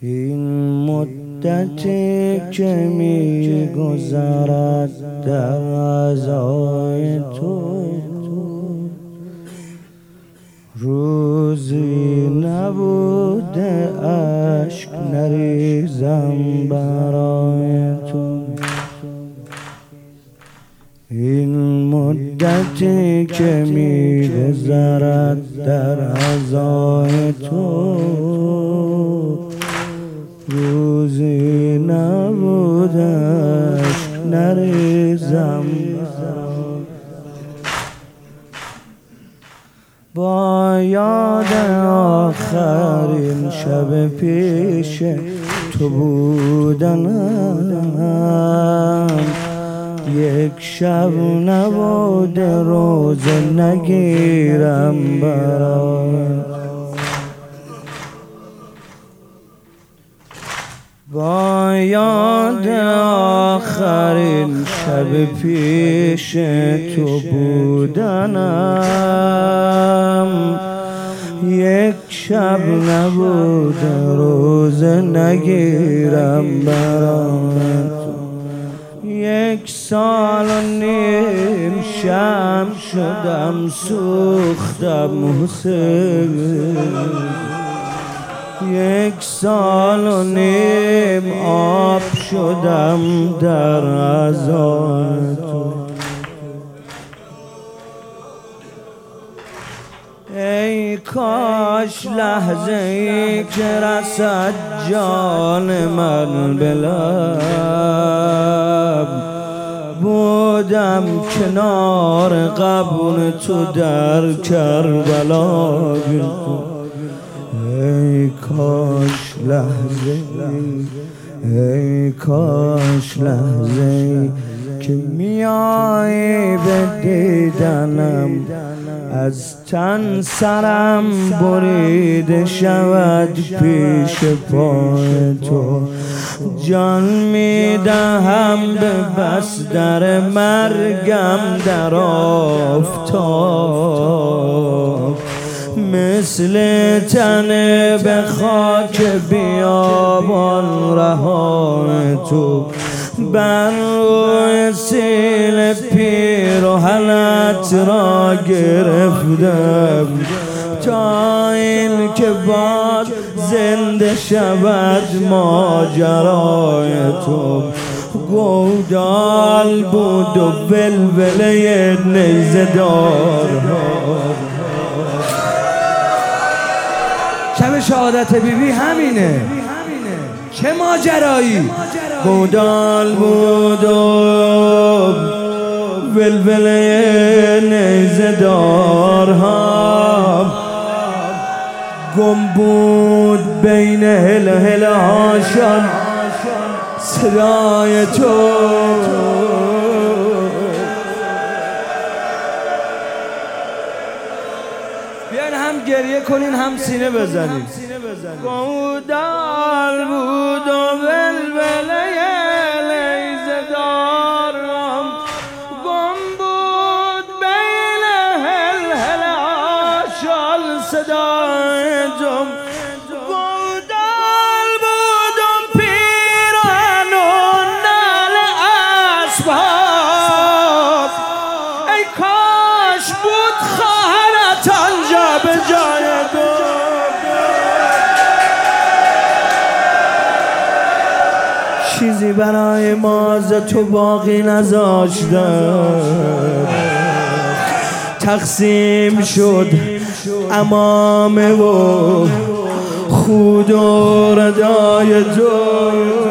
این مدتی که می‌گذرد در عزای تو، روزی نبوده اشک نریزم برای تو. این مدتی که می‌گذرد در عزای تو، روزی نبوده اشک نریزم. با یاد آخرین شب پیش تو بودنم، یک شب نبوده روز نگیرم برات. با یاد آخرین شب پیش تو بودنم، یک شب نبوده روز نگیرم برات. 1 سال و نیم شم شدم سوختم حسین، 1 سال و نیم آب شدم در عزای تو. ای کاش لحظه ای که رسد جان من به لب، بودم کنار قبر تو در کربلا. ای کاش لحظه ای کاش لحظه که میایی به دیدنم، از تن سرم بریده شود پیش پای تو. جان میدهم به بستر مرگم در آفتاب، مثل تنه به خاک بیابان رهای تو. بر روی سیل پیرهنت را گرفتم تا این که باز زنده شود ماجرای تو. گودال بود و ولوله نیزه دارها. شب شهادت بیبی همینه، چه ماجرایی؟ گودال بود و ولوله نیزه دارها، گم بود بین هله هاشان صدای تو. بیاین هم گریه کنین هم سینه بزنین. گودال بود و ولوله نیزه دارم، گم بود بین هلهله آشال صدای جم. گودال بود و پیرهن و نعل اسباب، ای کاش بود خواهرت آنجا به جای تو. چیزی برای ما ز تو باقی نذاشتم، تقسیم شد امامه و خود و ردای تو.